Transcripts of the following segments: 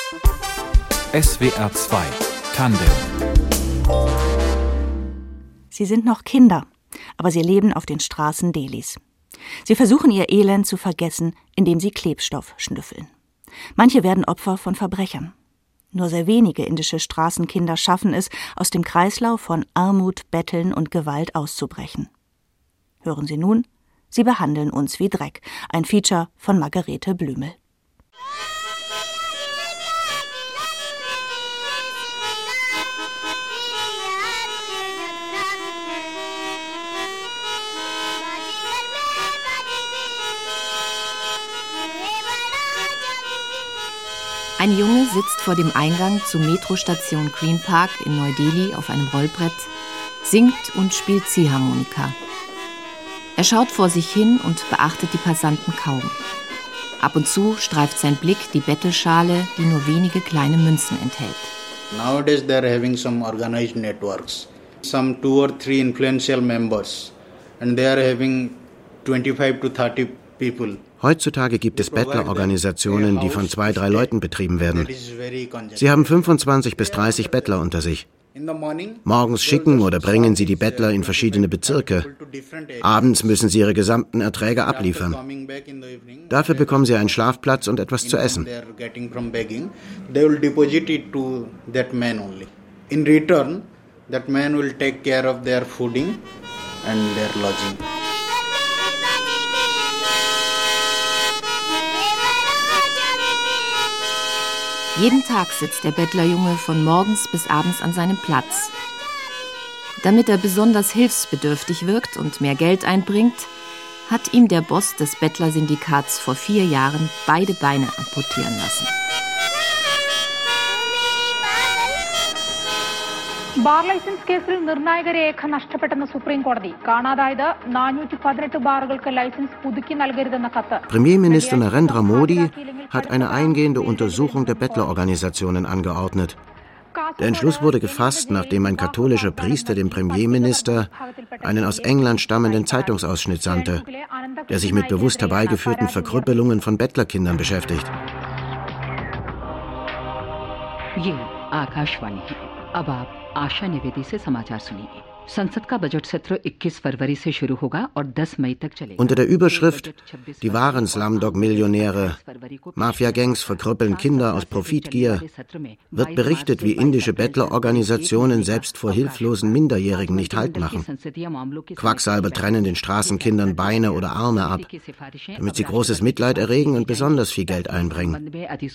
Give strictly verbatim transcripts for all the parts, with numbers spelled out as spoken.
S W R zwei Tandem. Sie sind noch Kinder, aber sie leben auf den Straßen Delhis. Sie versuchen ihr Elend zu vergessen, indem sie Klebstoff schnüffeln. Manche werden Opfer von Verbrechern. Nur sehr wenige indische Straßenkinder schaffen es, aus dem Kreislauf von Armut, Betteln und Gewalt auszubrechen. Hören Sie nun: Sie behandeln uns wie Dreck, ein Feature von Margarete Blümel. Ein Junge sitzt vor dem Eingang zur Metrostation Green Park in Neu-Delhi auf einem Rollbrett, singt und spielt Ziehharmonika. Er schaut vor sich hin und beachtet die Passanten kaum. Ab und zu streift sein Blick die Bettelschale, die nur wenige kleine Münzen enthält. Nowadays they are having some organized networks, some two or three influential members, and they are having twenty-five to thirty people. Heutzutage gibt es Bettlerorganisationen, die von zwei, drei Leuten betrieben werden. Sie haben fünfundzwanzig bis dreißig Bettler unter sich. Morgens schicken oder bringen sie die Bettler in verschiedene Bezirke. Abends müssen sie ihre gesamten Erträge abliefern. Dafür bekommen sie einen Schlafplatz und etwas zu essen. In return, that man will take care of their fooding and their lodging. Jeden Tag sitzt der Bettlerjunge von morgens bis abends an seinem Platz. Damit er besonders hilfsbedürftig wirkt und mehr Geld einbringt, hat ihm der Boss des Bettlersyndikats vor vier Jahren beide Beine amputieren lassen. Bar license കേസിൽ നിർണായക രേഖ നഷ്ടപ്പെട്ടെന്ന സുപ്രീം കോടതി കാണാതായത് നാനൂറ്റി പതിനെട്ട് ബാറുകൾക്ക് ലൈസൻസ് പുതുക്കി നൽകരുതെന്ന കത്ത്. Premierminister Narendra Modi hat eine eingehende Untersuchung der Bettlerorganisationen angeordnet. Der Entschluss wurde gefasst, nachdem ein katholischer Priester dem Premierminister einen aus England stammenden Zeitungsausschnitt sandte, der sich mit bewusst herbeigeführten Verkrüppelungen von Bettlerkindern beschäftigt. आशा निवेदी से समाचार सुनिए। संसद का बजट सत्र इक्कीस फरवरी से शुरू होगा और दस मई तक चलेगा। Unter der Überschrift Die wahren Slumdog-Millionäre, Mafia-Gangs verkrüppeln Kinder aus Profitgier, wird berichtet, wie indische Bettlerorganisationen selbst vor hilflosen Minderjährigen nicht Halt machen. Quacksalber trennen den Straßenkindern Beine oder Arme ab, damit sie großes Mitleid erregen und besonders viel Geld einbringen.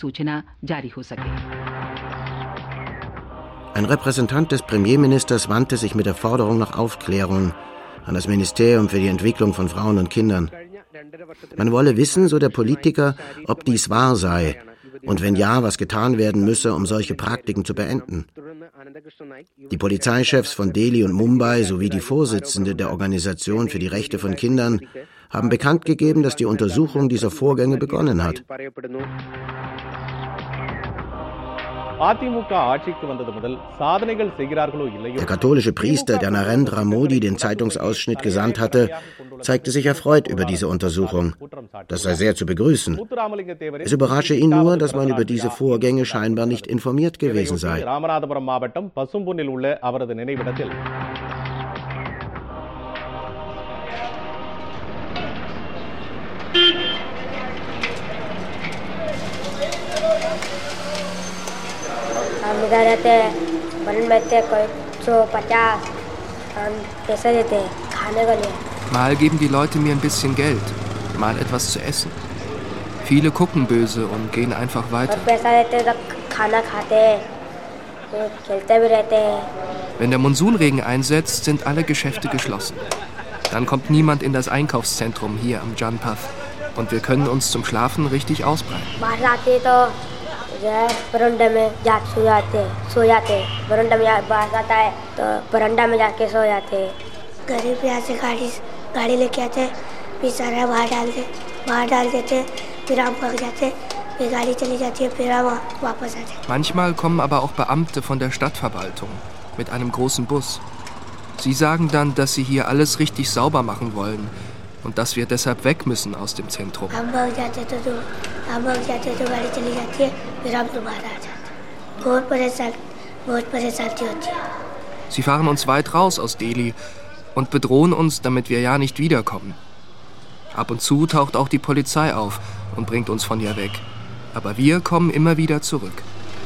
Ein Repräsentant des Premierministers wandte sich mit der Forderung nach Aufklärung an das Ministerium für die Entwicklung von Frauen und Kindern. Man wolle wissen, so der Politiker, ob dies wahr sei und wenn ja, was getan werden müsse, um solche Praktiken zu beenden. Die Polizeichefs von Delhi und Mumbai sowie die Vorsitzende der Organisation für die Rechte von Kindern haben bekannt gegeben, dass die Untersuchung dieser Vorgänge begonnen hat. Der katholische Priester, der Narendra Modi den Zeitungsausschnitt gesandt hatte, zeigte sich erfreut über diese Untersuchung. Das sei sehr zu begrüßen. Es überrasche ihn nur, dass man über diese Vorgänge scheinbar nicht informiert gewesen sei. हम इधर रहते हैं बरन बैठते हैं कोई सौ पचास हम पैसे देते हैं खाने के लिए. Mal geben die Leute mir ein bisschen Geld, mal etwas zu essen. Viele gucken böse und gehen einfach weiter. Wenn der Monsunregen einsetzt, sind alle Geschäfte geschlossen. Dann kommt niemand in das Einkaufszentrum hier am Janpath und wir können uns zum Schlafen richtig ausbreiten. बरंडा में जा सो जाते सो जाते बरंडा में बाहर आता है तो बरंडा में जाके सो जाते गरीब यहाँ से गाड़ी गाड़ी लेके आते फिर सारा बाहर डालते बाहर डाल देते फिर हम भाग जाते फिर गाड़ी चली जाती है फिर हम वापस आते. Manchmal kommen aber auch Beamte von der Stadtverwaltung mit einem großen Bus. Sie sagen dann, dass sie hier alles richtig sauber machen wollen und dass wir deshalb weg müssen aus dem Zentrum. Sie fahren uns weit raus aus Delhi und bedrohen uns, damit wir ja nicht wiederkommen. Ab und zu taucht auch die Polizei auf und bringt uns von hier weg. Aber wir kommen immer wieder zurück.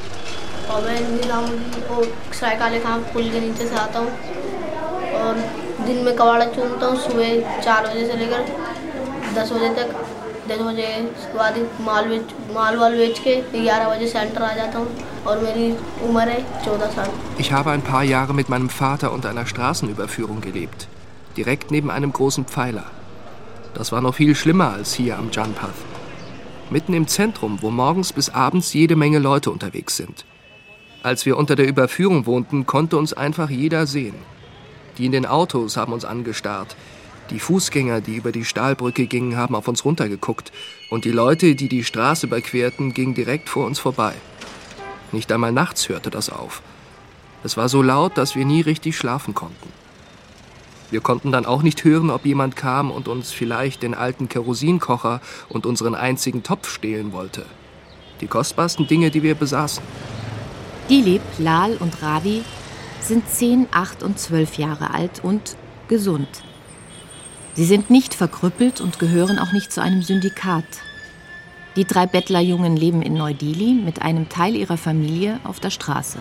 Ich habe ein paar Jahre mit meinem Vater unter einer Straßenüberführung gelebt. Direkt neben einem großen Pfeiler. Das war noch viel schlimmer als hier am Janpath. Mitten im Zentrum, wo morgens bis abends jede Menge Leute unterwegs sind. Als wir unter der Überführung wohnten, konnte uns einfach jeder sehen. Die in den Autos haben uns angestarrt. Die Fußgänger, die über die Stahlbrücke gingen, haben auf uns runtergeguckt. Und die Leute, die die Straße überquerten, gingen direkt vor uns vorbei. Nicht einmal nachts hörte das auf. Es war so laut, dass wir nie richtig schlafen konnten. Wir konnten dann auch nicht hören, ob jemand kam und uns vielleicht den alten Kerosinkocher und unseren einzigen Topf stehlen wollte. Die kostbarsten Dinge, die wir besaßen. Dilip, Lal und Ravi sind zehn, acht und zwölf Jahre alt und gesund. Sie sind nicht verkrüppelt und gehören auch nicht zu einem Syndikat. Die drei Bettlerjungen leben in Neu-Delhi mit einem Teil ihrer Familie auf der Straße.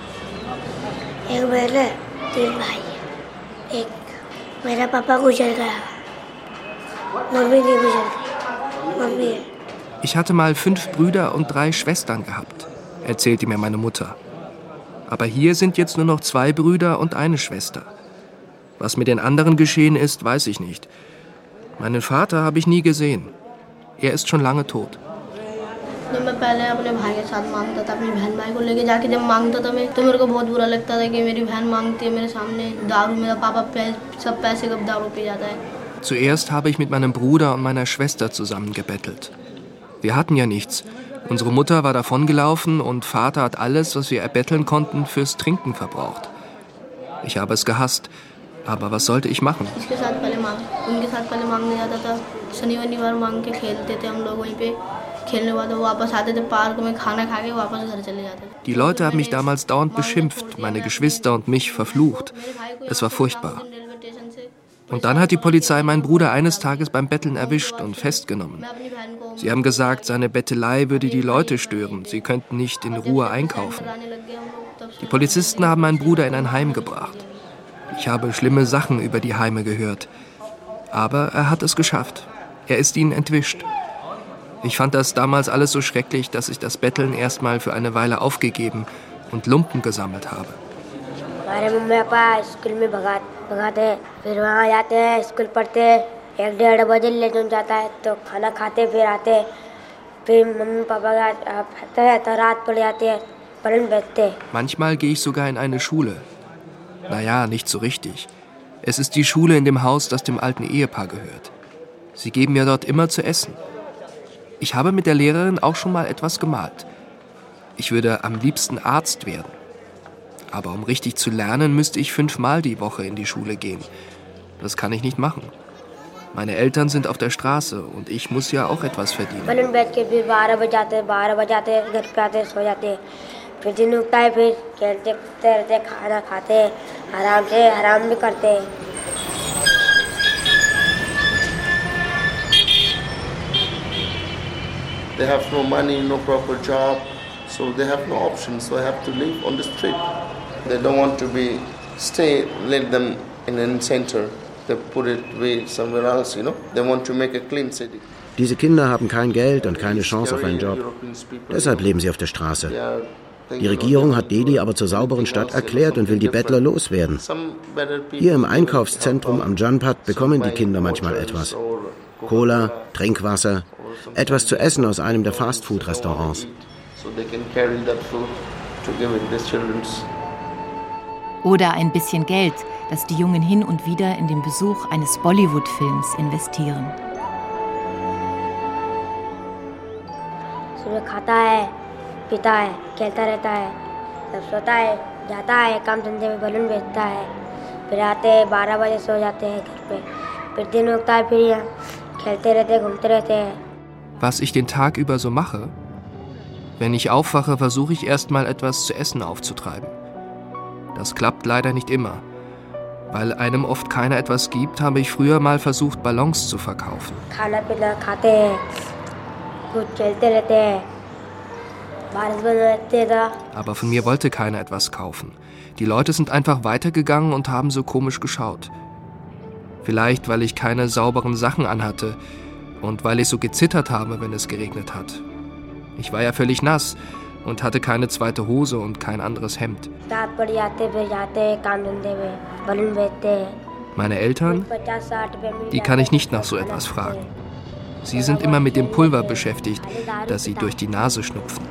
Ich hatte mal fünf Brüder und drei Schwestern gehabt, erzählte mir meine Mutter. Aber hier sind jetzt nur noch zwei Brüder und eine Schwester. Was mit den anderen geschehen ist, weiß ich nicht. Meinen Vater habe ich nie gesehen. Er ist schon lange tot. Zuerst habe ich mit meinem Bruder und meiner Schwester zusammen gebettelt. Wir hatten ja nichts. Unsere Mutter war davongelaufen und Vater hat alles, was wir erbetteln konnten, fürs Trinken verbraucht. Ich habe es gehasst. Aber was sollte ich machen? Die Leute haben mich damals dauernd beschimpft, meine Geschwister und mich verflucht. Es war furchtbar. Und dann hat die Polizei meinen Bruder eines Tages beim Betteln erwischt und festgenommen. Sie haben gesagt, seine Bettelei würde die Leute stören. Sie könnten nicht in Ruhe einkaufen. Die Polizisten haben meinen Bruder in ein Heim gebracht. Ich habe schlimme Sachen über die Heime gehört. Aber er hat es geschafft. Er ist ihnen entwischt. Ich fand das damals alles so schrecklich, dass ich das Betteln erst mal für eine Weile aufgegeben und Lumpen gesammelt habe. Manchmal gehe ich sogar in eine Schule. Naja, nicht so richtig. Es ist die Schule in dem Haus, das dem alten Ehepaar gehört. Sie geben mir dort immer zu essen. Ich habe mit der Lehrerin auch schon mal etwas gemalt. Ich würde am liebsten Arzt werden. Aber um richtig zu lernen, müsste ich fünfmal die Woche in die Schule gehen. Das kann ich nicht machen. Meine Eltern sind auf der Straße und ich muss ja auch etwas verdienen. They have no money, no proper job, so they have no option. So I have to live on the street. They don't want to be stay. Let them in a center. They put it way somewhere else. You know. They want to make a clean city. Diese Kinder haben kein Geld und keine Chance auf einen Job. Deshalb leben sie auf der Straße. Die Regierung hat Delhi aber zur sauberen Stadt erklärt und will die Bettler loswerden. Hier im Einkaufszentrum am Janpath bekommen die Kinder manchmal etwas. Cola, Trinkwasser, etwas zu essen aus einem der Fastfood-Restaurants. Oder ein bisschen Geld, das die Jungen hin und wieder in den Besuch eines Bollywood-Films investieren. Was ich den Tag über so mache? Wenn ich aufwache, versuche ich erstmal etwas zu essen aufzutreiben. Das klappt leider nicht immer. Weil einem oft keiner etwas gibt, habe ich früher mal versucht, Ballons zu verkaufen. Aber von mir wollte keiner etwas kaufen. Die Leute sind einfach weitergegangen und haben so komisch geschaut. Vielleicht, weil ich keine sauberen Sachen anhatte und weil ich so gezittert habe, wenn es geregnet hat. Ich war ja völlig nass und hatte keine zweite Hose und kein anderes Hemd. Meine Eltern, die kann ich nicht nach so etwas fragen. Sie sind immer mit dem Pulver beschäftigt, das sie durch die Nase schnupfen.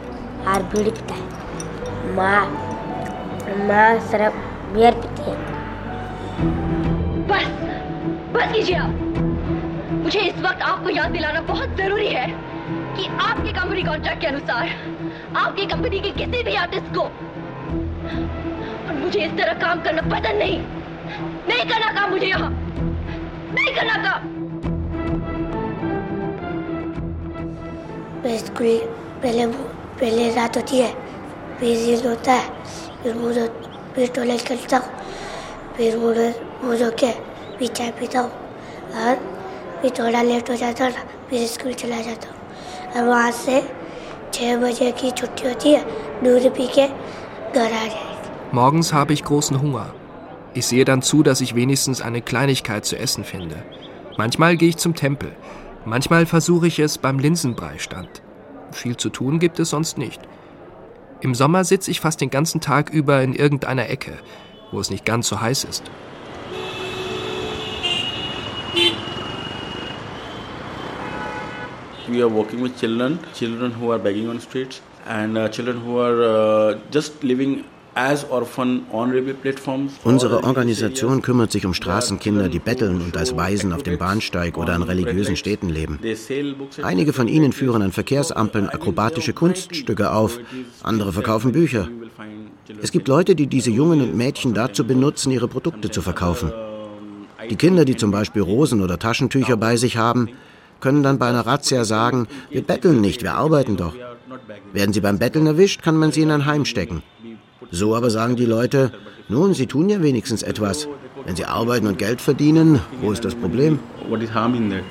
बस बस कीजिए आप। मुझे इस वक्त आपको याद दिलाना बहुत जरूरी है कि आपके कंपनी कॉन्ट्रैक्ट के अनुसार आपकी कंपनी के किसी भी आर्टिस्ट को, और मुझे इस तरह काम करना पसंद नहीं नहीं करना काम मुझे यहाँ नहीं करना काम। स्कूल पहले पहले रात होती है, फिर दिन होता है, फिर मुझे फिर टॉयलेट करता हूँ, फिर मुझे मुझे के फिर चाय पीता हूँ और फिर थोड़ा लेट हो जाता है, फिर स्कूल चला जाता हूँ। और वहाँ से छः बजे की छुट्टी होती है, दूध पी के घर आ जाएगी। Morgens habe ich großen Hunger. Ich sehe dann zu, dass ich wenigstens eine Kleinigkeit zu essen finde. Manchmal gehe ich zum Tempel. Manchmal versuche ich es beim Linsenbrei-Stand. Viel zu tun gibt es sonst nicht. Im Sommer sitze ich fast den ganzen Tag über in irgendeiner Ecke, wo es nicht ganz so heiß ist. We are working with children, children who are begging on streets and uh, children who are uh, just living as orphan on railway platforms. Unsere Organisation kümmert sich um Straßenkinder, die betteln und als Waisen auf dem Bahnsteig oder an religiösen Städten leben. Einige von ihnen führen an Verkehrsampeln akrobatische Kunststücke auf, andere verkaufen Bücher. Es gibt Leute, die diese Jungen und Mädchen dazu benutzen, ihre Produkte zu verkaufen. Die Kinder, die zum Beispiel Rosen oder Taschentücher bei sich haben, können dann bei einer Razzia sagen, wir betteln nicht, wir arbeiten doch. Werden sie beim Betteln erwischt, kann man sie in ein Heim stecken. So aber sagen die Leute, nun, sie tun ja wenigstens etwas. Wenn sie arbeiten und Geld verdienen, wo ist das Problem? What is harm in that?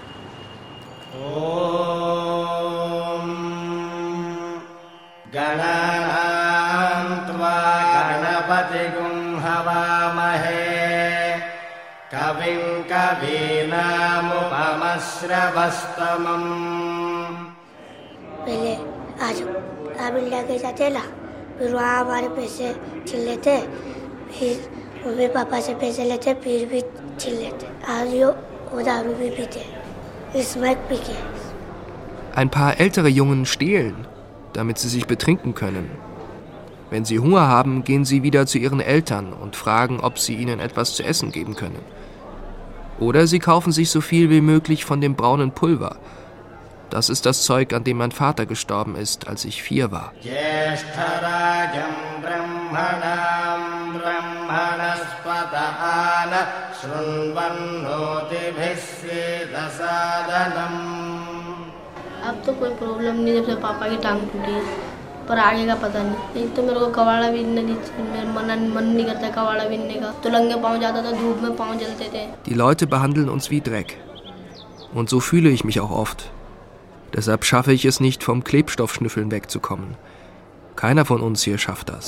पहले आज आप इंडिया के जाते ला, फिर वहाँ हमारे पैसे छीन लेते, फिर मम्मी पापा से पैसे लेते, फिर भी छीन लेते। आज यो वो दारू भी पीते, स्मैक पी के। Ein paar ältere Jungen stehlen, damit sie sich betrinken können. Wenn sie Hunger haben, gehen sie wieder zu ihren Eltern und fragen, ob sie ihnen etwas zu essen geben können. Oder sie kaufen sich so viel wie möglich von dem braunen Pulver. Das ist das Zeug, an dem mein Vater gestorben ist, als ich vier war. अब तो कोई प्रॉब्लम नहीं, जब से पापा की टांग टूटी है, पर आगे का पता नहीं। एक तो मेरे को कवाड़ा बीनने नहीं, मेरा मन मन नहीं करता कवाड़ा बीनने का, तो लंगे पाँव जाता था, धूप में पाँव जलते थे। Die Leute behandeln uns wie Dreck. Und so fühle ich mich auch oft. Deshalb schaffe ich es nicht, vom Klebstoffschnüffeln wegzukommen. Keiner von uns hier schafft das.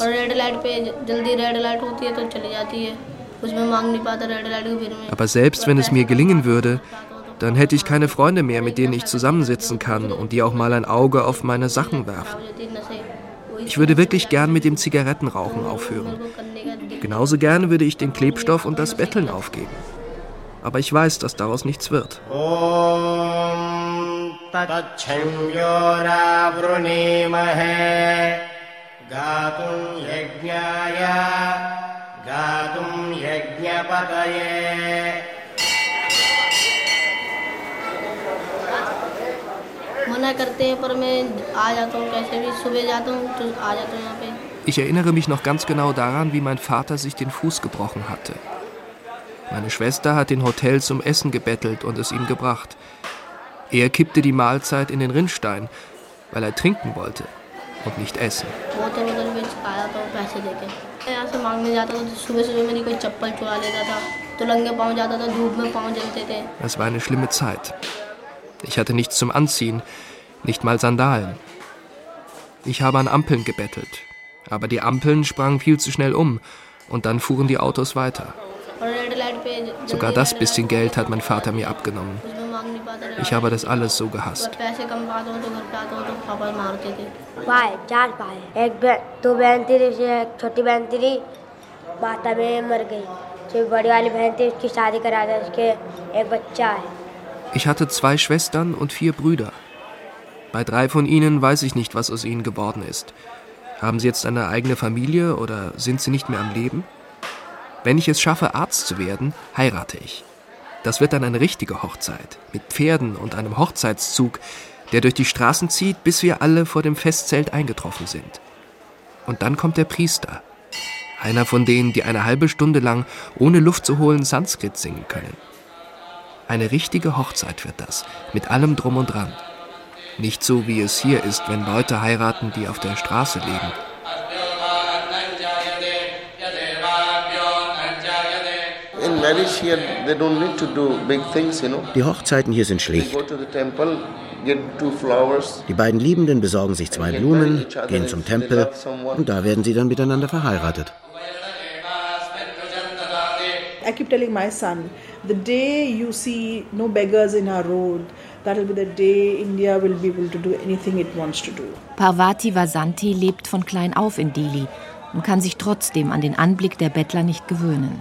Aber selbst wenn es mir gelingen würde, dann hätte ich keine Freunde mehr, mit denen ich zusammensitzen kann und die auch mal ein Auge auf meine Sachen werfen. Ich würde wirklich gern mit dem Zigarettenrauchen aufhören. Genauso gern würde ich den Klebstoff und das Betteln aufgeben. Aber ich weiß, dass daraus nichts wird. मना करते हैं, पर मैं आ जाता हूँ, कैसे भी सुबह जाता हूँ तो आ जाता हूँ यहाँ पे। Ich erinnere mich noch ganz genau daran, wie mein Vater sich den Fuß gebrochen hatte. Meine Schwester hat den Hotels um Essen gebettelt und es ihm gebracht. Er kippte die Mahlzeit in den Rinnstein, weil er trinken wollte. und nicht essen. Es war eine schlimme Zeit. Ich hatte nichts zum Anziehen, nicht mal Sandalen. Ich habe an Ampeln gebettelt, aber die Ampeln sprangen viel zu schnell um und dann fuhren die Autos weiter. Sogar das bisschen Geld hat mein Vater mir abgenommen. Ich habe das alles so gehasst. Ich hatte zwei Schwestern und vier Brüder. Bei drei von ihnen weiß ich nicht, was aus ihnen geworden ist. Haben sie jetzt eine eigene Familie oder sind sie nicht mehr am Leben? Wenn ich es schaffe, Arzt zu werden, heirate ich. Das wird dann eine richtige Hochzeit, mit Pferden und einem Hochzeitszug, der durch die Straßen zieht, bis wir alle vor dem Festzelt eingetroffen sind. Und dann kommt der Priester, einer von denen, die eine halbe Stunde lang ohne Luft zu holen Sanskrit singen können. Eine richtige Hochzeit wird das, mit allem Drum und Dran. Nicht so, wie es hier ist, wenn Leute heiraten, die auf der Straße leben. Die Hochzeiten hier sind schlicht. Die beiden Liebenden besorgen sich zwei Blumen, gehen zum Tempel und da werden sie dann miteinander verheiratet. I keep telling my son, the day you see no beggars in our road, that will be the day India will be able to do anything it wants to do. Parvati Vasanti lebt von klein auf in Delhi und kann sich trotzdem an den Anblick der Bettler nicht gewöhnen.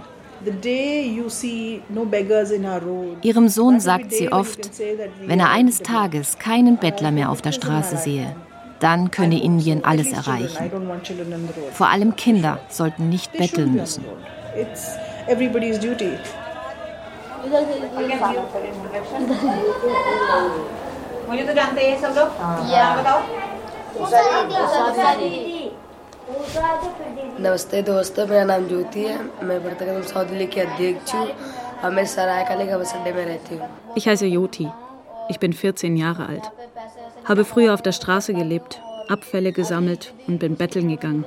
Ihrem Sohn sagt sie oft, wenn er eines Tages keinen Bettler mehr auf der Straße sehe, dann könne Indien alles erreichen. Vor allem Kinder sollten nicht betteln müssen. नमस्ते दोस्तों, मेरा नाम ज्योति है। मैं बर्तगम साउथ दिल्ली की अध्यक्ष हूँ और मैं सरायकाली का बस अड्डे में रहती हूँ। Ich heiße Joti. Ich bin vierzehn Jahre alt. Habe früher auf der Straße gelebt, Abfälle gesammelt und bin betteln gegangen.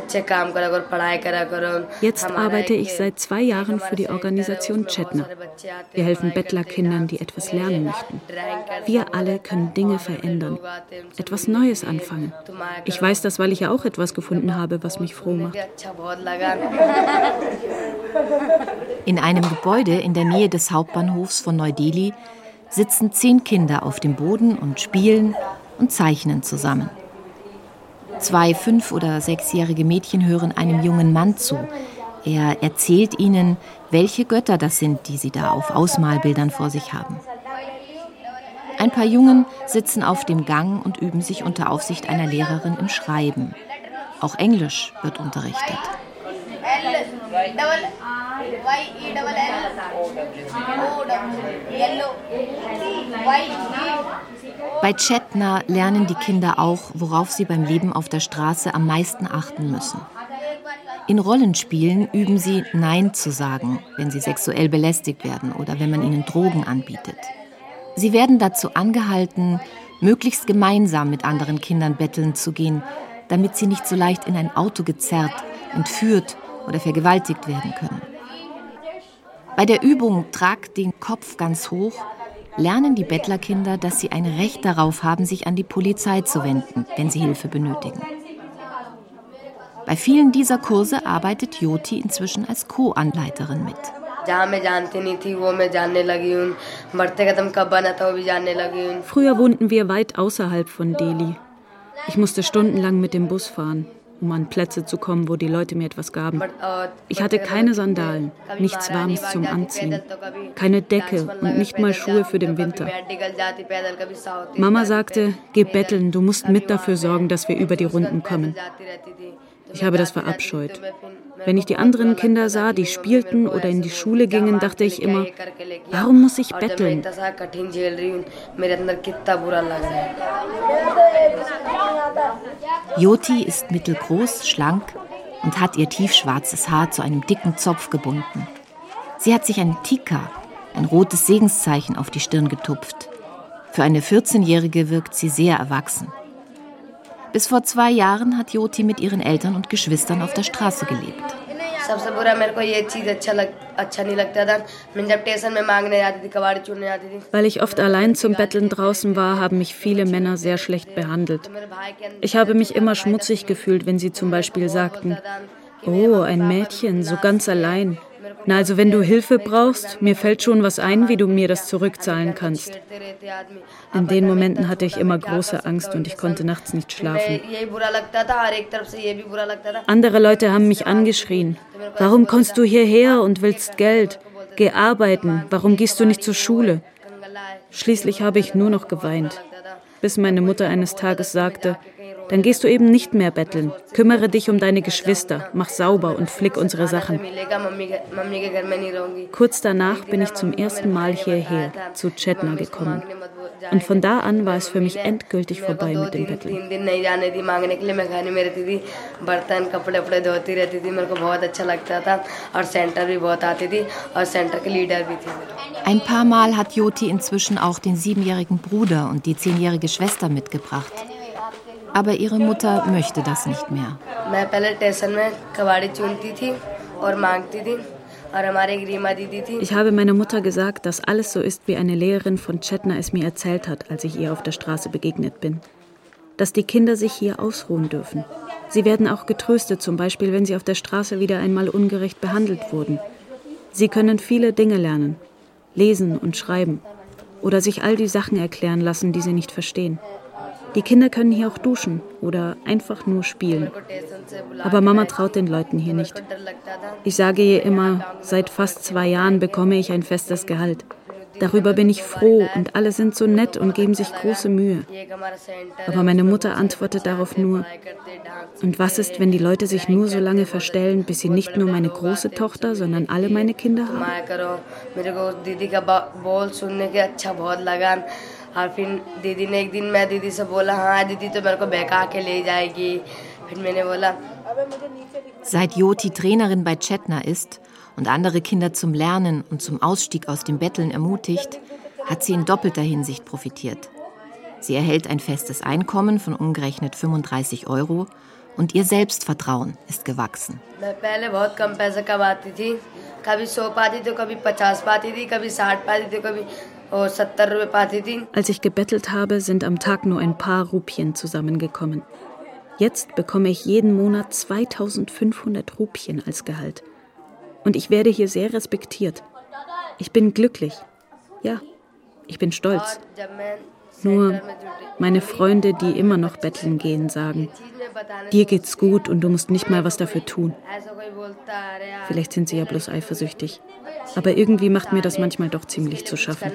Jetzt arbeite ich seit zwei Jahren für die Organisation Chetna. Wir helfen Bettlerkindern, die etwas lernen möchten. Wir alle können Dinge verändern, etwas Neues anfangen. Ich weiß das, weil ich ja auch etwas gefunden habe, was mich froh macht. In einem Gebäude in der Nähe des Hauptbahnhofs von Neu-Delhi sitzen zehn Kinder auf dem Boden und spielen und zeichnen zusammen. Zwei fünf- oder sechsjährige Mädchen hören einem jungen Mann zu. Er erzählt ihnen, welche Götter das sind, die sie da auf Ausmalbildern vor sich haben. Ein paar Jungen sitzen auf dem Gang und üben sich unter Aufsicht einer Lehrerin im Schreiben. Auch Englisch wird unterrichtet. Bei Chetna lernen die Kinder auch, worauf sie beim Leben auf der Straße am meisten achten müssen. In Rollenspielen üben sie, Nein zu sagen, wenn sie sexuell belästigt werden oder wenn man ihnen Drogen anbietet. Sie werden dazu angehalten, möglichst gemeinsam mit anderen Kindern betteln zu gehen, damit sie nicht so leicht in ein Auto gezerrt, entführt oder vergewaltigt werden können. Bei der Übung Trag den Kopf ganz hoch lernen die Bettlerkinder, dass sie ein Recht darauf haben, sich an die Polizei zu wenden, wenn sie Hilfe benötigen. Bei vielen dieser Kurse arbeitet Joti inzwischen als Co-Anleiterin mit. Früher wohnten wir weit außerhalb von Delhi. Ich musste stundenlang mit dem Bus fahren, um an Plätze zu kommen, wo die Leute mir etwas gaben. Ich hatte keine Sandalen, nichts Warmes zum Anziehen, keine Decke und nicht mal Schuhe für den Winter. Mama sagte, geh betteln, du musst mit dafür sorgen, dass wir über die Runden kommen. Ich habe das verabscheut. Wenn ich die anderen Kinder sah, die spielten oder in die Schule gingen, dachte ich immer, warum muss ich betteln? Joti ist mittelgroß, schlank und hat ihr tiefschwarzes Haar zu einem dicken Zopf gebunden. Sie hat sich ein Tika, ein rotes Segenszeichen, auf die Stirn getupft. Für eine vierzehnjährige wirkt sie sehr erwachsen. Bis vor zwei Jahren hat Jyoti mit ihren Eltern und Geschwistern auf der Straße gelebt. Weil ich oft allein zum Betteln draußen war, haben mich viele Männer sehr schlecht behandelt. Ich habe mich immer schmutzig gefühlt, wenn sie zum Beispiel sagten, oh, ein Mädchen, so ganz allein. Na, also wenn du Hilfe brauchst, mir fällt schon was ein, wie du mir das zurückzahlen kannst. In den Momenten hatte ich immer große Angst und ich konnte nachts nicht schlafen. Andere Leute haben mich angeschrien. Warum kommst du hierher und willst Geld? Geh arbeiten. Warum gehst du nicht zur Schule? Schließlich habe ich nur noch geweint, bis meine Mutter eines Tages sagte, dann gehst du eben nicht mehr betteln. Kümmere dich um deine Geschwister, mach sauber und flick unsere Sachen. Kurz danach bin ich zum ersten Mal hierher, zu Chetna gekommen. Und von da an war es für mich endgültig vorbei mit dem Betteln. Ein paar Mal hat Jyoti inzwischen auch den siebenjährigen Bruder und die zehnjährige Schwester mitgebracht. Aber ihre Mutter möchte das nicht mehr. Ich habe meiner Mutter gesagt, dass alles so ist, wie eine Lehrerin von Chetna es mir erzählt hat, als ich ihr auf der Straße begegnet bin. Dass die Kinder sich hier ausruhen dürfen. Sie werden auch getröstet, zum Beispiel, wenn sie auf der Straße wieder einmal ungerecht behandelt wurden. Sie können viele Dinge lernen, lesen und schreiben oder sich all die Sachen erklären lassen, die sie nicht verstehen. Die Kinder können hier auch duschen oder einfach nur spielen. Aber Mama traut den Leuten hier nicht. Ich sage ihr immer, seit fast zwei Jahren bekomme ich ein festes Gehalt. Darüber bin ich froh und alle sind so nett und geben sich große Mühe. Aber meine Mutter antwortet darauf nur, und was ist, wenn die Leute sich nur so lange verstellen, bis sie nicht nur meine große Tochter, sondern alle meine Kinder haben? Seit Jyoti Trainerin bei Chetna ist und andere Kinder zum Lernen und zum Ausstieg aus dem Betteln ermutigt, hat sie in doppelter Hinsicht profitiert. Sie erhält ein festes Einkommen von umgerechnet fünfunddreißig Euro und ihr Selbstvertrauen ist gewachsen. Als ich gebettelt habe, sind am Tag nur ein paar Rupien zusammengekommen. Jetzt bekomme ich jeden Monat zweitausendfünfhundert Rupien als Gehalt. Und ich werde hier sehr respektiert. Ich bin glücklich. Ja, ich bin stolz. Nur meine Freunde, die immer noch betteln gehen, sagen, dir geht's gut und du musst nicht mal was dafür tun. Vielleicht sind sie ja bloß eifersüchtig. Aber irgendwie macht mir das manchmal doch ziemlich zu schaffen.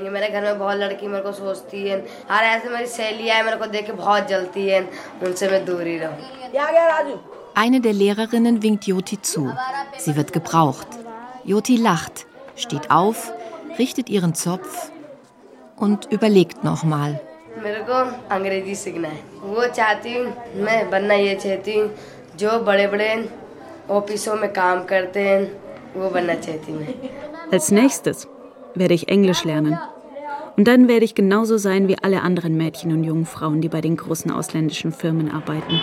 Eine der Lehrerinnen winkt Jyoti zu. Sie wird gebraucht. Jyoti lacht, steht auf, richtet ihren Zopf und überlegt nochmal. Als nächstes werde ich Englisch lernen. Und dann werde ich genauso sein wie alle anderen Mädchen und jungen Frauen, die bei den großen ausländischen Firmen arbeiten.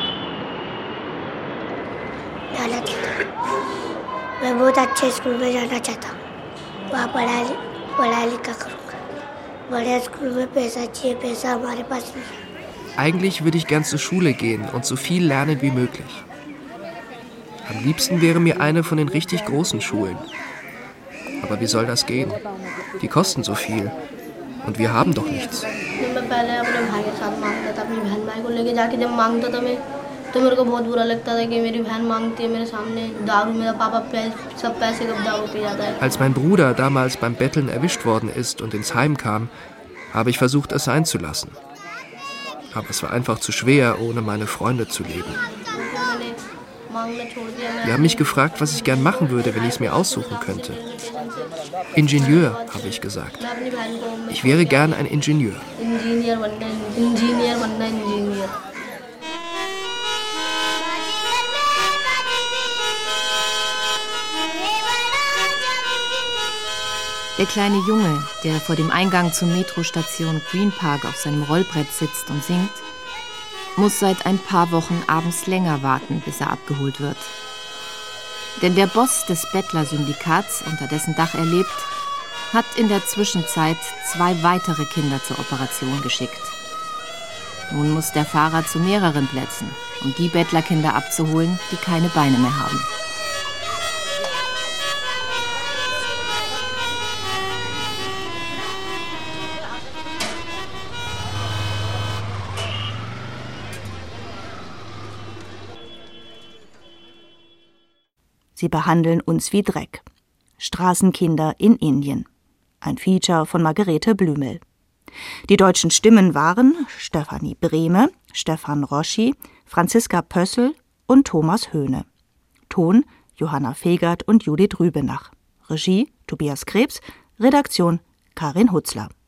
मैं बहुत अच्छे स्कूल में जाना चाहता हूँ वहाँ पढ़ाई पढ़ाई लिखा करूँगा बड़े स्कूल में पैसा चाहिए पैसा हमारे पास नहीं है. Eigentlich würde ich gern zur Schule gehen und so viel lernen wie möglich. Am liebsten wäre mir eine von den richtig großen Schulen. Aber wie soll das gehen? Die kosten so viel. Und wir haben doch nichts. Als mein Bruder damals beim Betteln erwischt worden ist und ins Heim kam, habe ich versucht, es sein zu lassen. Aber es war einfach zu schwer, ohne meine Freunde zu leben. Die haben mich gefragt, was ich gern machen würde, wenn ich es mir aussuchen könnte. Ingenieur, habe ich gesagt. Ich wäre gern ein Ingenieur. Der kleine Junge, der vor dem Eingang zur Metrostation Green Park auf seinem Rollbrett sitzt und singt, muss seit ein paar Wochen abends länger warten, bis er abgeholt wird. Denn der Boss des Bettlersyndikats, unter dessen Dach er lebt, hat in der Zwischenzeit zwei weitere Kinder zur Operation geschickt. Nun muss der Fahrer zu mehreren Plätzen, um die Bettlerkinder abzuholen, die keine Beine mehr haben. Sie behandeln uns wie Dreck. Straßenkinder in Indien. Ein Feature von Margarete Blümel. Die deutschen Stimmen waren Stefanie Brehme, Stefan Roschi, Franziska Pössl und Thomas Höhne. Ton Johanna Fegert und Judith Rübenach. Regie Tobias Krebs, Redaktion Karin Hutzler.